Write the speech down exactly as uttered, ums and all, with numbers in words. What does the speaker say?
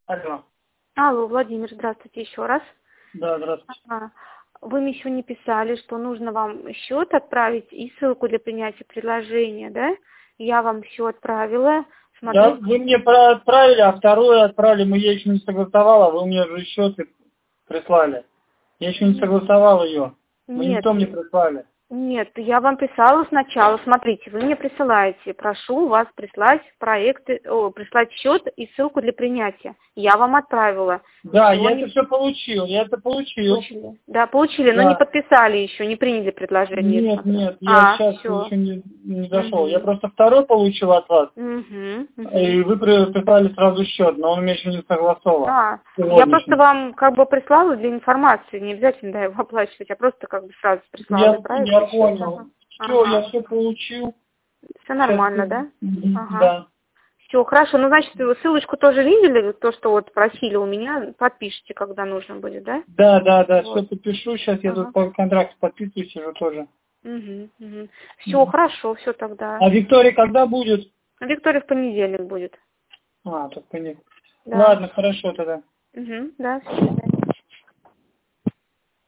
Алло. Алло, Владимир, здравствуйте еще раз. Да, здравствуйте. Ага. Вы мне еще не писали, что нужно вам счет отправить и ссылку для принятия предложения, да? Я вам все отправила. Смотрите. Да, вы мне про- отправили, а второе отправили, мы я еще не согласовала, вы мне же счет прислали. Я еще не согласовал ее. Вы Нет, никто мне прислали. нет, я вам писала сначала. Смотрите, вы мне присылаете. Прошу вас прислать проекты, о, прислать счет и ссылку для принятия. Я вам отправила. Да, Ничего я не это все получил, я это получил. получили. Да, получили, но Да. не подписали еще, не приняли предложение. Нет, Смотрю. нет, я А, сейчас все. еще не, не дошел. Угу. Я просто второй получил от вас, Угу, угу. и вы при- прислали сразу счет, но он у меня еще не согласован. А, я Сегодняшний. просто вам как бы прислала для информации, не обязательно да, его оплачивать, я просто как бы сразу прислала. Я, я понял. Все, Ага. я все получил. Все нормально, Сейчас, да? мгм, Ага. да. Все, хорошо. Ну, значит, вы ссылочку тоже видели, то, что вот просили у меня, подпишите, когда нужно будет, да? Да, да, да, Вот. все подпишу. Сейчас я Ага. тут по контракту подписываю, сижу тоже. Угу, угу. Все, Мгм. хорошо, все тогда. А Виктория когда будет? Виктория в понедельник будет. А, тут понятно. Да. Ладно, хорошо тогда. Угу, да, все.